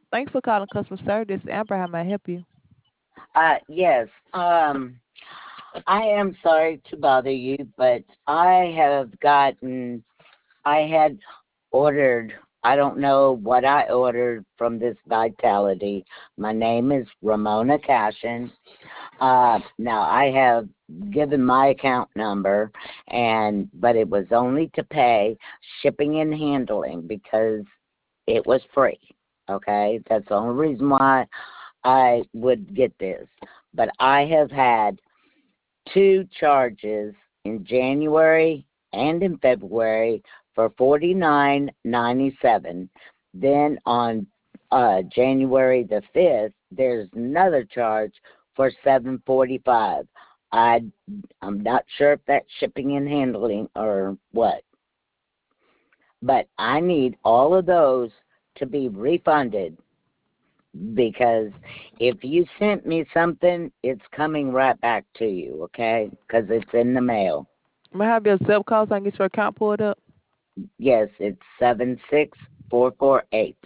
Thanks for calling customer service. Amber, how may I help you? Yes. I am sorry to bother you, but I had ordered, I don't know what I ordered from this Vitality. My name is Ramona Cashin. Now I have given my account number, but it was only to pay shipping and handling because it was free. Okay, that's the only reason why I would get this. But I have had two charges in January and in February for $49.97. Then on January the 5th, there's another charge for $7.45. I I'm not sure if that's shipping and handling or what, but I need all of those to be refunded because if you sent me something, it's coming right back to you, okay? Because it's in the mail. May I have your zip code so I can get your account pulled up? Yes, it's 76448.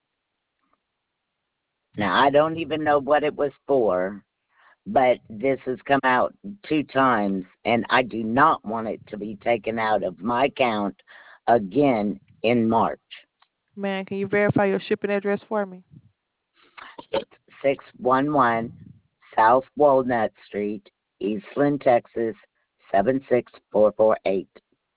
Now, I don't even know what it was for, but this has come out two times, and I do not want it to be taken out of my account again in March. Man, can you verify your shipping address for me? It's 611 South Walnut Street, Eastland, Texas, 76448.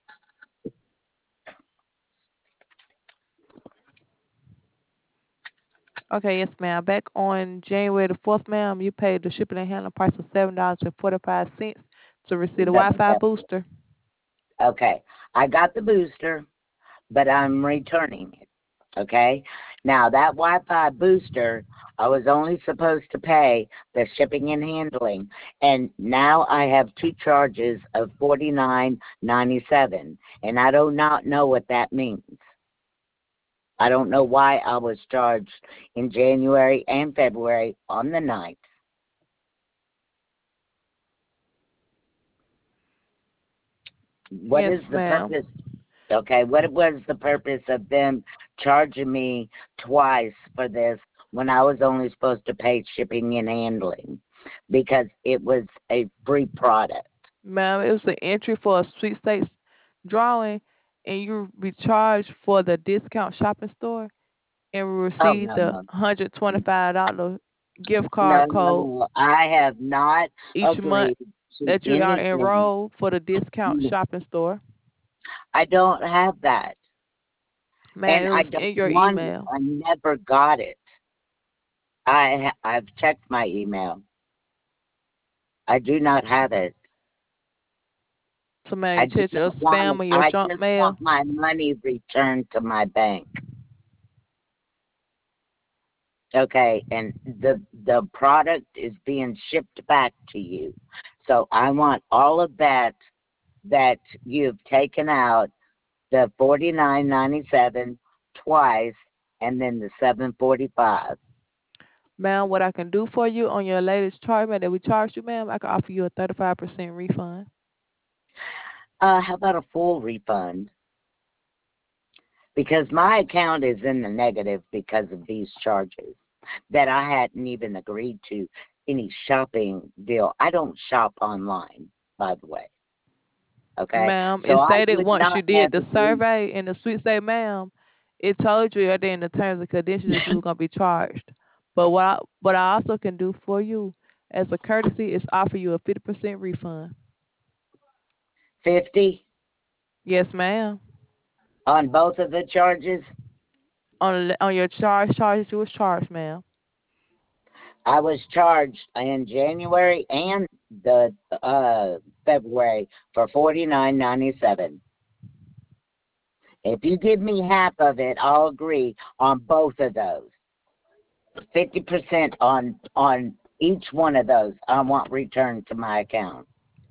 Okay, yes, ma'am. Back on January the 4th, ma'am, you paid the shipping and handling price of $7.45 to receive the That, Wi-Fi that, booster. okay, I got the booster, but I'm returning it. Okay, now that Wi-Fi booster, I was only supposed to pay the shipping and handling, and now I have two charges of $49.97, and I do not know what that means. I don't know why I was charged in January and February on the ninth. What Yes, is the ma'am. purpose? Okay, what was the purpose of them charging me twice for this when I was only supposed to pay shipping and handling because it was a free product? Ma'am, it was an entry for a sweepstakes drawing, and you be charged for the discount shopping store and will Oh receive no, the no, $125 gift no, card code no! I have not each month agreed to that you are anything. enrolled for the discount shopping store. I don't have that, Man, and it I was don't in your want it. email. I never got it. I've checked my email. I do not have it. So, man, I you do check your not want spam it. or your I junk just want mail. my money returned to my bank. Okay, and the product is being shipped back to you. So I want all of that you've taken out, the $49.97 twice, and then the $7.45. Ma'am, what I can do for you on your latest charge, man, that we charged you, ma'am, I can offer you a 35% refund. How about a full refund? Because my account is in the negative because of these charges that I hadn't even agreed to any shopping deal. I don't shop online, by the way. Okay, Ma'am, so it I stated would once not you did have the agreed. survey and the suite say, ma'am, it told you that in the terms and conditions that you were gonna be charged. But what I also can do for you as a courtesy is offer you a 50% refund. 50 Yes, ma'am. on both of the charges. On your charges you was charged, ma'am. I was charged in January and the February for $49.97. If you give me half of it, I'll agree on both of those. 50% on each one of those. I want returned to my account.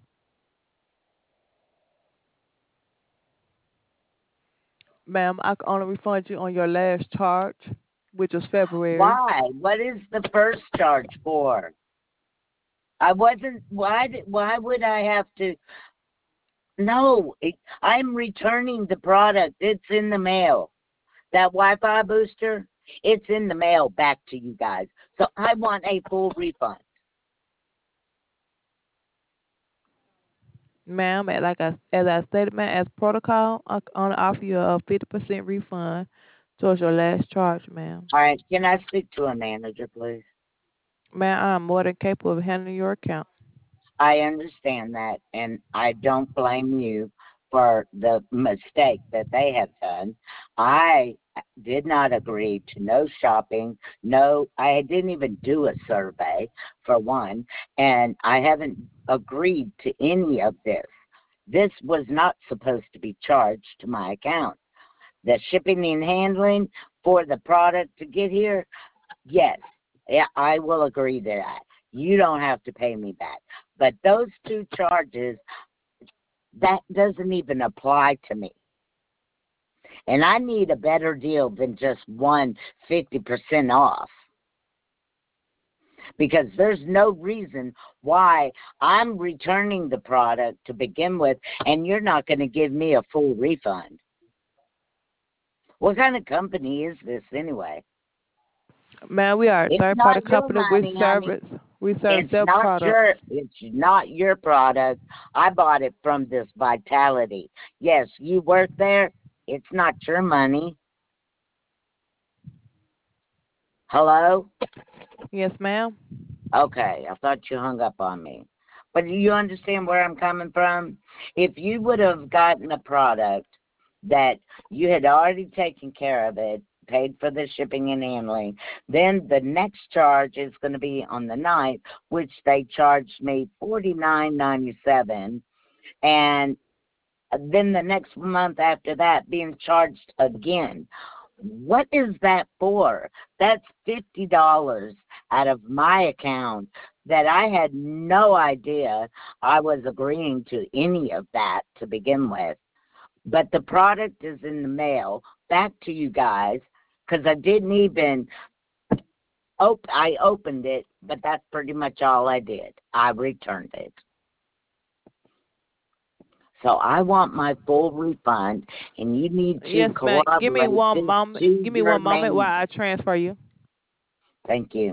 Ma'am, I can only refund you on your last charge, which was February. Why? What is the first charge for? I wasn't. Why would I have to? No, I'm returning the product. It's in the mail. That Wi-Fi booster. It's in the mail back to you guys. So I want a full refund. Ma'am, as I stated, ma'am, as protocol, I only offer you a 50% refund towards your last charge, ma'am. All right, can I speak to a manager, please? Ma'am, I'm more than capable of handling your account. I understand that, and I don't blame you for the mistake that they have done. I did not agree to no shopping. No, I didn't even do a survey, for one, and I haven't agreed to any of this. This was not supposed to be charged to my account. The shipping and handling for the product to get here, yes, yeah, I will agree to that. You don't have to pay me back. But those two charges, that doesn't even apply to me. And I need a better deal than just 50% off. Because there's no reason why I'm returning the product to begin with, and you're not going to give me a full refund. What kind of company is this anyway? Ma'am, we are a It's third party not your company with money, honey. service. We serve It's sell not products. your product. I bought it from this Vitality. Yes, you work there. It's not your money. Hello? Yes, ma'am. Okay, I thought you hung up on me. But do you understand where I'm coming from? If you would have gotten a product that you had already taken care of it, paid for the shipping and handling, then the next charge is going to be on the ninth, which they charged me $49.97, and then the next month after that being charged again. What is that for? That's $50 out of my account that I had no idea I was agreeing to any of that to begin with. But the product is in the mail back to you guys because I didn't even I opened it, but that's pretty much all I did. I returned it. So I want my full refund, and you need to Yes, ma'am. corroborate this to Give me your one moment while manager. I transfer you. Thank you.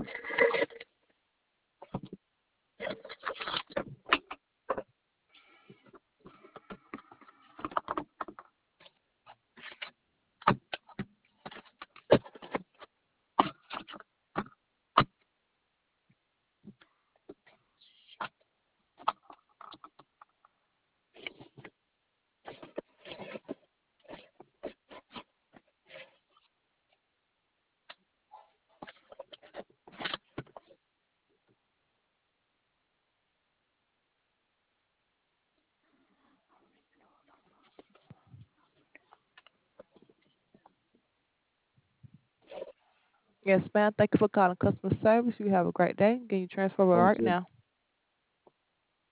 Yes, ma'am. Thank you for calling customer service. You have a great day. Can you transfer Thank right you. now?